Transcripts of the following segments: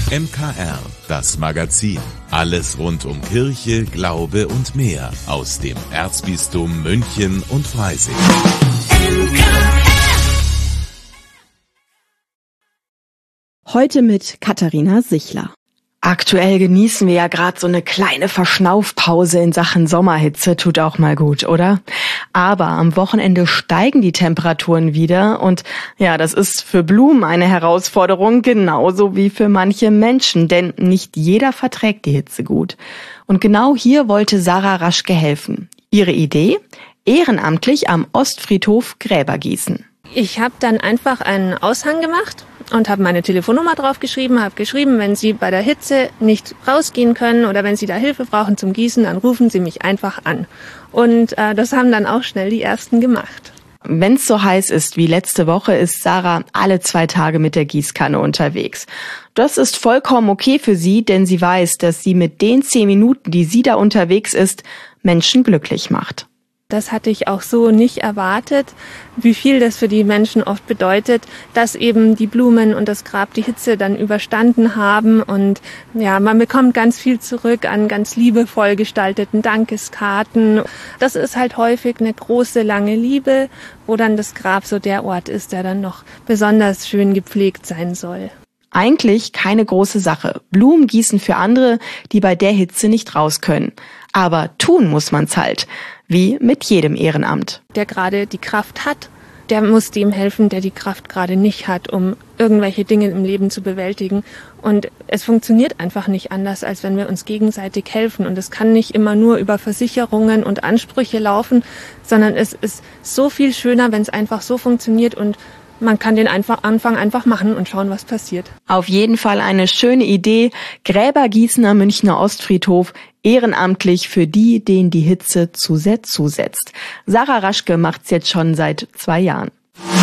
MKR, das Magazin. Alles rund um Kirche, Glaube und mehr aus dem Erzbistum München und Freising. Heute mit Katharina Sichler. Aktuell genießen wir ja gerade so eine kleine Verschnaufpause in Sachen Sommerhitze, tut auch mal gut, oder? Aber am Wochenende steigen die Temperaturen wieder und ja, das ist für Blumen eine Herausforderung, genauso wie für manche Menschen, denn nicht jeder verträgt die Hitze gut. Und genau hier wollte Sarah Raschke helfen. Ihre Idee? Ehrenamtlich am Ostfriedhof Gräber gießen. Ich habe dann einfach einen Aushang gemacht und habe meine Telefonnummer draufgeschrieben, habe geschrieben, wenn Sie bei der Hitze nicht rausgehen können oder wenn Sie da Hilfe brauchen zum Gießen, dann rufen Sie mich einfach an. Und das haben dann auch schnell die Ersten gemacht. Wenn es so heiß ist wie letzte Woche, ist Sarah alle 2 Tage mit der Gießkanne unterwegs. Das ist vollkommen okay für sie, denn sie weiß, dass sie mit den 10 Minuten, die sie da unterwegs ist, Menschen glücklich macht. Das hatte ich auch so nicht erwartet, wie viel das für die Menschen oft bedeutet, dass eben die Blumen und das Grab die Hitze dann überstanden haben. Und ja, man bekommt ganz viel zurück an ganz liebevoll gestalteten Dankeskarten. Das ist halt häufig eine große, lange Liebe, wo dann das Grab so der Ort ist, der dann noch besonders schön gepflegt sein soll. Eigentlich keine große Sache. Blumen gießen für andere, die bei der Hitze nicht raus können. Aber tun muss man's halt. Wie mit jedem Ehrenamt. Der gerade die Kraft hat, der muss dem helfen, der die Kraft gerade nicht hat, um irgendwelche Dinge im Leben zu bewältigen. Und es funktioniert einfach nicht anders, als wenn wir uns gegenseitig helfen. Und es kann nicht immer nur über Versicherungen und Ansprüche laufen, sondern es ist so viel schöner, wenn es einfach so funktioniert und man kann den Anfang einfach machen und schauen, was passiert. Auf jeden Fall eine schöne Idee. Gräber gießen am Münchner Ostfriedhof, ehrenamtlich für die, denen die Hitze zu sehr zusetzt. Sarah Raschke macht's jetzt schon seit 2 Jahren.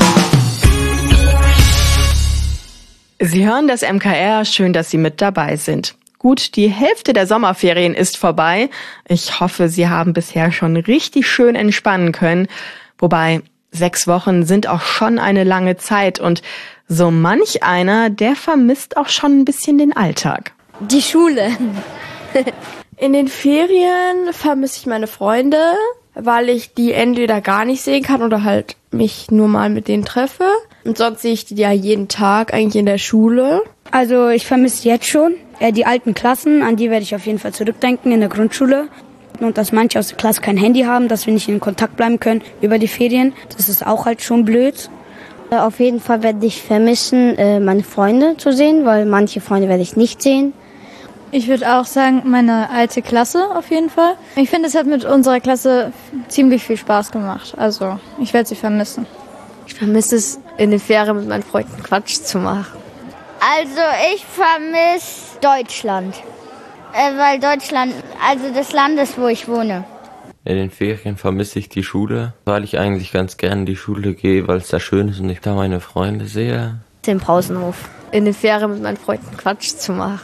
Sie hören das MKR, schön, dass Sie mit dabei sind. Gut, die Hälfte der Sommerferien ist vorbei. Ich hoffe, Sie haben bisher schon richtig schön entspannen können. Wobei 6 Wochen sind auch schon eine lange Zeit und so manch einer, der vermisst auch schon ein bisschen den Alltag. Die Schule. In den Ferien vermisse ich meine Freunde, weil ich die entweder gar nicht sehen kann oder halt mich nur mal mit denen treffe. Und sonst sehe ich die ja jeden Tag eigentlich in der Schule. Also ich vermisse jetzt schon die alten Klassen, an die werde ich auf jeden Fall zurückdenken in der Grundschule. Und dass manche aus der Klasse kein Handy haben, dass wir nicht in Kontakt bleiben können über die Ferien. Das ist auch halt schon blöd. Auf jeden Fall werde ich vermissen, meine Freunde zu sehen, weil manche Freunde werde ich nicht sehen. Ich würde auch sagen, meine alte Klasse auf jeden Fall. Ich finde, es hat mit unserer Klasse ziemlich viel Spaß gemacht. Also ich werde sie vermissen. Ich vermisse es, in den Ferien mit meinen Freunden Quatsch zu machen. Also ich vermisse Deutschland. Weil Deutschland, also das Land ist, wo ich wohne. In den Ferien vermisse ich die Schule, weil ich eigentlich ganz gerne in die Schule gehe, weil es da schön ist und ich da meine Freunde sehe. Den Pausenhof. In den Ferien mit meinen Freunden Quatsch zu machen.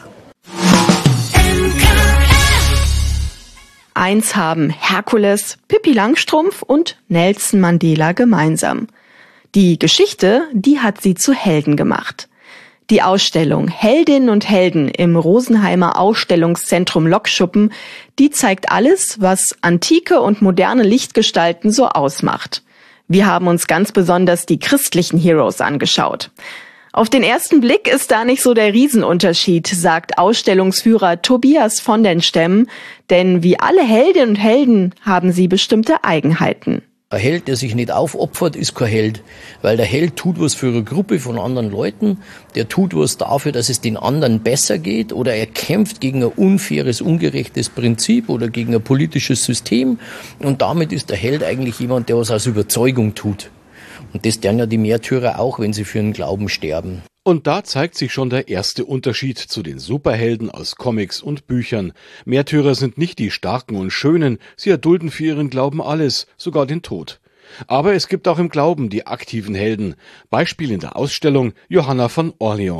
Eins haben Herkules, Pippi Langstrumpf und Nelson Mandela gemeinsam. Die Geschichte, die hat sie zu Helden gemacht. Die Ausstellung Heldinnen und Helden im Rosenheimer Ausstellungszentrum Lokschuppen, die zeigt alles, was antike und moderne Lichtgestalten so ausmacht. Wir haben uns ganz besonders die christlichen Heroes angeschaut. Auf den ersten Blick ist da nicht so der Riesenunterschied, sagt Ausstellungsführer Tobias von den Stemmen, denn wie alle Heldinnen und Helden haben sie bestimmte Eigenheiten. Ein Held, der sich nicht aufopfert, ist kein Held, weil der Held tut was für eine Gruppe von anderen Leuten, der tut was dafür, dass es den anderen besser geht oder er kämpft gegen ein unfaires, ungerechtes Prinzip oder gegen ein politisches System und damit ist der Held eigentlich jemand, der was aus Überzeugung tut. Und das tun ja die Märtyrer auch, wenn sie für ihren Glauben sterben. Und da zeigt sich schon der erste Unterschied zu den Superhelden aus Comics und Büchern. Märtyrer sind nicht die Starken und Schönen, sie erdulden für ihren Glauben alles, sogar den Tod. Aber es gibt auch im Glauben die aktiven Helden. Beispiel in der Ausstellung Johanna von Orleans.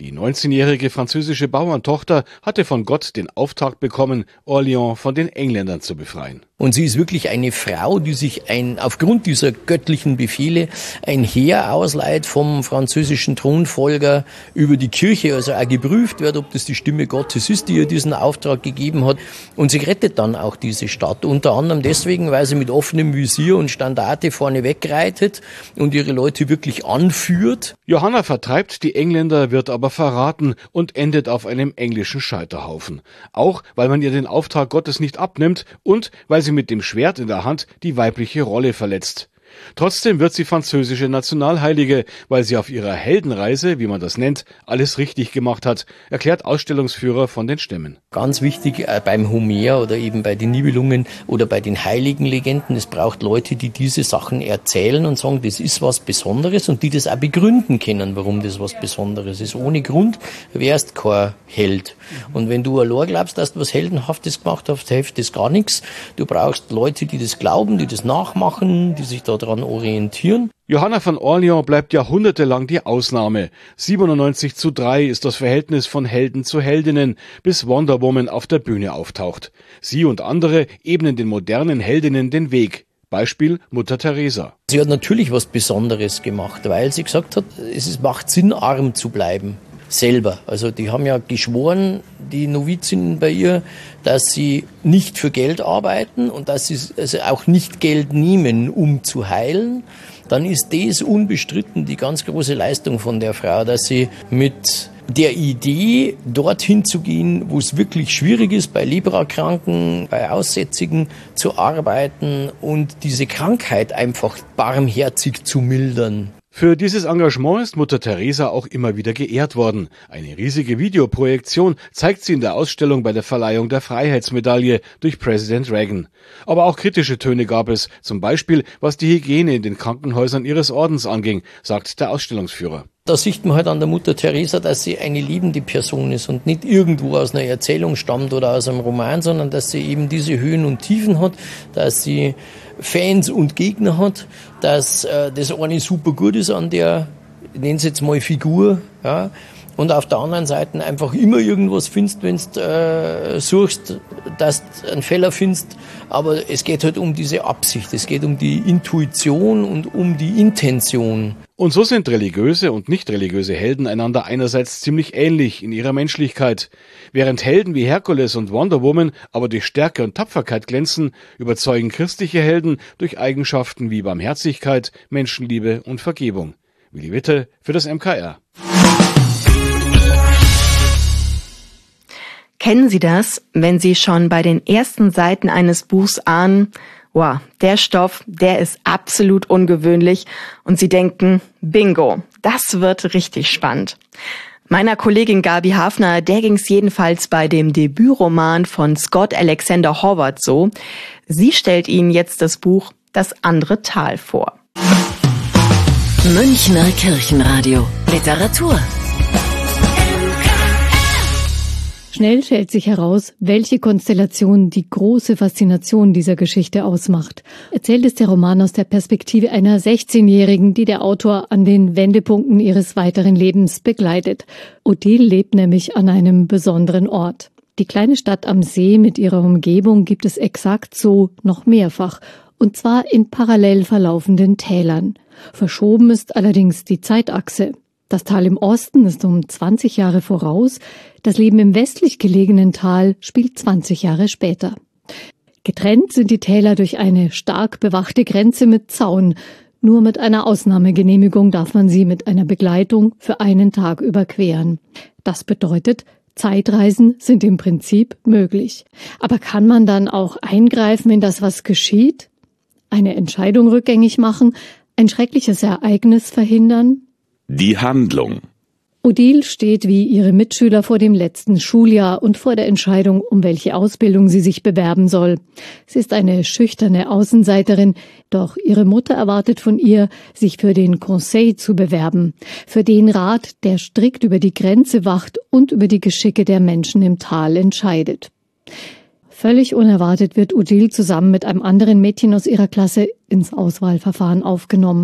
Die 19-jährige französische Bauerntochter hatte von Gott den Auftrag bekommen, Orléans von den Engländern zu befreien. Und sie ist wirklich eine Frau, die sich aufgrund dieser göttlichen Befehle ein Heer ausleiht vom französischen Thronfolger über die Kirche, also auch geprüft wird, ob das die Stimme Gottes ist, die ihr diesen Auftrag gegeben hat. Und sie rettet dann auch diese Stadt, unter anderem deswegen, weil sie mit offenem Visier und Standarte vorne wegreitet und ihre Leute wirklich anführt. Johanna vertreibt die Engländer, wird aber verraten und endet auf einem englischen Scheiterhaufen. Auch, weil man ihr den Auftrag Gottes nicht abnimmt und weil sie mit dem Schwert in der Hand die weibliche Rolle verletzt. Trotzdem wird sie französische Nationalheilige, weil sie auf ihrer Heldenreise, wie man das nennt, alles richtig gemacht hat, erklärt Ausstellungsführer von den Stämmen. Ganz wichtig beim Homer oder eben bei den Nibelungen oder bei den heiligen Legenden, es braucht Leute, die diese Sachen erzählen und sagen, das ist was Besonderes und die das auch begründen können, warum das was Besonderes ist. Ohne Grund wärst kein Held. Und wenn du allein glaubst, dass du was Heldenhaftes gemacht hast, hilft das gar nichts. Du brauchst Leute, die das glauben, die das nachmachen, die sich daran orientieren. Johanna von Orléans bleibt jahrhundertelang die Ausnahme. 97:3 ist das Verhältnis von Helden zu Heldinnen, bis Wonder Woman auf der Bühne auftaucht. Sie und andere ebnen den modernen Heldinnen den Weg. Beispiel Mutter Teresa. Sie hat natürlich was Besonderes gemacht, weil sie gesagt hat, es macht Sinn, arm zu bleiben. Selber. Also die haben ja geschworen, die Novizinnen bei ihr, dass sie nicht für Geld arbeiten und dass sie also auch nicht Geld nehmen, um zu heilen. Dann ist das unbestritten die ganz große Leistung von der Frau, dass sie mit der Idee, dorthin zu gehen, wo es wirklich schwierig ist, bei Leprakranken, bei Aussätzigen zu arbeiten und diese Krankheit einfach barmherzig zu mildern. Für dieses Engagement ist Mutter Teresa auch immer wieder geehrt worden. Eine riesige Videoprojektion zeigt sie in der Ausstellung bei der Verleihung der Freiheitsmedaille durch Präsident Reagan. Aber auch kritische Töne gab es, zum Beispiel was die Hygiene in den Krankenhäusern ihres Ordens anging, sagt der Ausstellungsführer. Da sieht man halt an der Mutter Teresa, dass sie eine liebende Person ist und nicht irgendwo aus einer Erzählung stammt oder aus einem Roman, sondern dass sie eben diese Höhen und Tiefen hat, dass sie Fans und Gegner hat, dass das eine super gut ist an der, ich nenne es jetzt mal Figur, ja, und auf der anderen Seite einfach immer irgendwas findest, wenn du suchst, dass du einen Fehler findest, aber es geht halt um diese Absicht, es geht um die Intuition und um die Intention. Und so sind religiöse und nicht religiöse Helden einander einerseits ziemlich ähnlich in ihrer Menschlichkeit. Während Helden wie Herkules und Wonder Woman aber durch Stärke und Tapferkeit glänzen, überzeugen christliche Helden durch Eigenschaften wie Barmherzigkeit, Menschenliebe und Vergebung. Willi Witte für das MKR. Kennen Sie das, wenn Sie schon bei den ersten Seiten eines Buchs ahnen, wow, der Stoff, der ist absolut ungewöhnlich und Sie denken, bingo, das wird richtig spannend. Meiner Kollegin Gabi Hafner, der ging's jedenfalls bei dem Debütroman von Scott Alexander Howard so. Sie stellt Ihnen jetzt das Buch Das andere Tal vor. Münchner Kirchenradio. Literatur. Schnell stellt sich heraus, welche Konstellation die große Faszination dieser Geschichte ausmacht. Erzählt ist der Roman aus der Perspektive einer 16-Jährigen, die der Autor an den Wendepunkten ihres weiteren Lebens begleitet. Odile lebt nämlich an einem besonderen Ort. Die kleine Stadt am See mit ihrer Umgebung gibt es exakt so noch mehrfach, und zwar in parallel verlaufenden Tälern. Verschoben ist allerdings die Zeitachse. Das Tal im Osten ist um 20 Jahre voraus, das Leben im westlich gelegenen Tal spielt 20 Jahre später. Getrennt sind die Täler durch eine stark bewachte Grenze mit Zaun. Nur mit einer Ausnahmegenehmigung darf man sie mit einer Begleitung für einen Tag überqueren. Das bedeutet, Zeitreisen sind im Prinzip möglich. Aber kann man dann auch eingreifen in das, was geschieht? Eine Entscheidung rückgängig machen? Ein schreckliches Ereignis verhindern? Die Handlung. Odile steht wie ihre Mitschüler vor dem letzten Schuljahr und vor der Entscheidung, um welche Ausbildung sie sich bewerben soll. Sie ist eine schüchterne Außenseiterin, doch ihre Mutter erwartet von ihr, sich für den Conseil zu bewerben, für den Rat, der strikt über die Grenze wacht und über die Geschicke der Menschen im Tal entscheidet. Völlig unerwartet wird Odile zusammen mit einem anderen Mädchen aus ihrer Klasse ins Auswahlverfahren aufgenommen.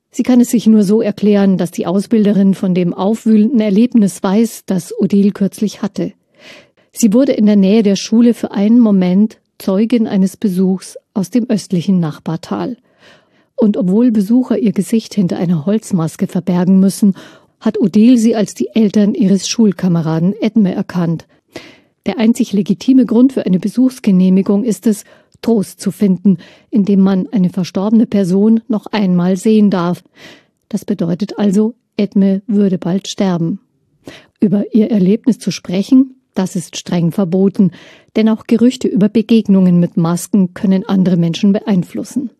Sie kann es sich nur so erklären, dass die Ausbilderin von dem aufwühlenden Erlebnis weiß, das Odile kürzlich hatte. Sie wurde in der Nähe der Schule für einen Moment Zeugin eines Besuchs aus dem östlichen Nachbartal. Und obwohl Besucher ihr Gesicht hinter einer Holzmaske verbergen müssen, hat Odile sie als die Eltern ihres Schulkameraden Edme erkannt. Der einzig legitime Grund für eine Besuchsgenehmigung ist es, Trost zu finden, indem man eine verstorbene Person noch einmal sehen darf. Das bedeutet also, Edme würde bald sterben. Über ihr Erlebnis zu sprechen, das ist streng verboten, denn auch Gerüchte über Begegnungen mit Masken können andere Menschen beeinflussen.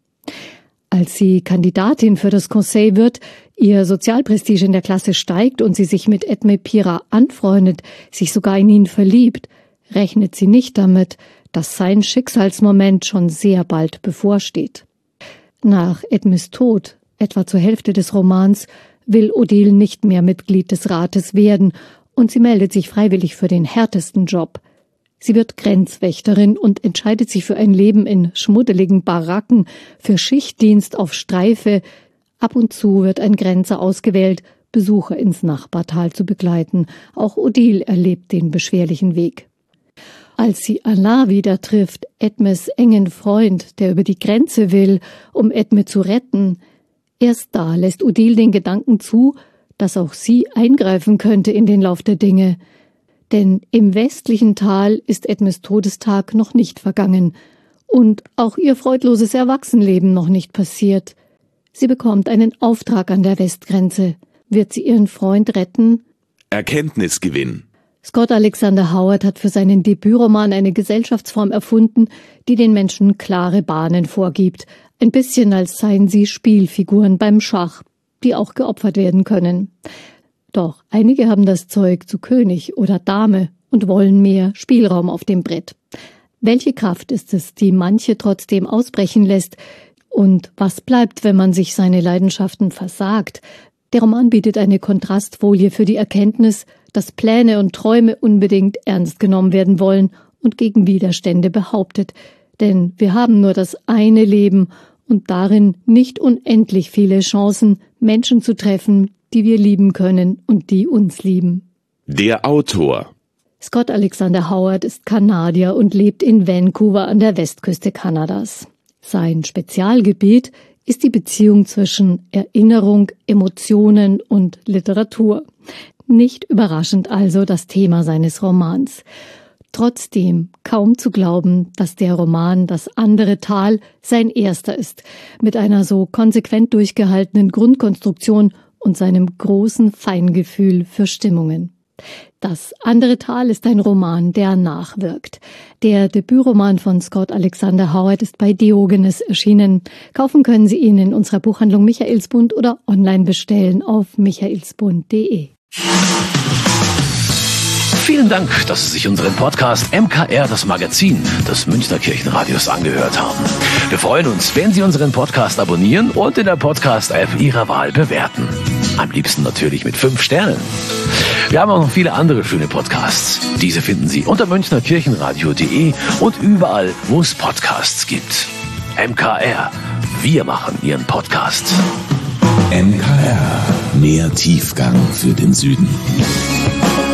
Als sie Kandidatin für das Conseil wird, ihr Sozialprestige in der Klasse steigt und sie sich mit Edme Pira anfreundet, sich sogar in ihn verliebt, rechnet sie nicht damit, dass sein Schicksalsmoment schon sehr bald bevorsteht. Nach Edmes Tod, etwa zur Hälfte des Romans, will Odile nicht mehr Mitglied des Rates werden und sie meldet sich freiwillig für den härtesten Job. Sie wird Grenzwächterin und entscheidet sich für ein Leben in schmuddeligen Baracken, für Schichtdienst auf Streife. Ab und zu wird ein Grenzer ausgewählt, Besucher ins Nachbartal zu begleiten. Auch Odile erlebt den beschwerlichen Weg. Als sie Alain wieder trifft, Edmes engen Freund, der über die Grenze will, um Edme zu retten, erst da lässt Odile den Gedanken zu, dass auch sie eingreifen könnte in den Lauf der Dinge. Denn im westlichen Tal ist Edmes Todestag noch nicht vergangen und auch ihr freudloses Erwachsenenleben noch nicht passiert. Sie bekommt einen Auftrag an der Westgrenze. Wird sie ihren Freund retten? Erkenntnisgewinn. Scott Alexander Howard hat für seinen Debütroman eine Gesellschaftsform erfunden, die den Menschen klare Bahnen vorgibt. Ein bisschen als seien sie Spielfiguren beim Schach, die auch geopfert werden können. Doch einige haben das Zeug zu König oder Dame und wollen mehr Spielraum auf dem Brett. Welche Kraft ist es, die manche trotzdem ausbrechen lässt? Und was bleibt, wenn man sich seine Leidenschaften versagt? Der Roman bietet eine Kontrastfolie für die Erkenntnis, dass Pläne und Träume unbedingt ernst genommen werden wollen und gegen Widerstände behauptet. Denn wir haben nur das eine Leben und darin nicht unendlich viele Chancen, Menschen zu treffen, die wir lieben können und die uns lieben. Der Autor. Scott Alexander Howard ist Kanadier und lebt in Vancouver an der Westküste Kanadas. Sein Spezialgebiet ist die Beziehung zwischen Erinnerung, Emotionen und Literatur. Nicht überraschend also das Thema seines Romans. Trotzdem kaum zu glauben, dass der Roman Das andere Tal sein erster ist, mit einer so konsequent durchgehaltenen Grundkonstruktion und seinem großen Feingefühl für Stimmungen. Das andere Tal ist ein Roman, der nachwirkt. Der Debütroman von Scott Alexander Howard ist bei Diogenes erschienen. Kaufen können Sie ihn in unserer Buchhandlung Michaelsbund oder online bestellen auf michaelsbund.de. Vielen Dank, dass Sie sich unseren Podcast MKR, das Magazin des Münchner Kirchenradios, angehört haben. Wir freuen uns, wenn Sie unseren Podcast abonnieren und in der Podcast-App Ihrer Wahl bewerten. Am liebsten natürlich mit 5 Sternen. Wir haben auch noch viele andere schöne Podcasts. Diese finden Sie unter münchnerkirchenradio.de und überall, wo es Podcasts gibt. MKR, wir machen Ihren Podcast. MKR, mehr Tiefgang für den Süden.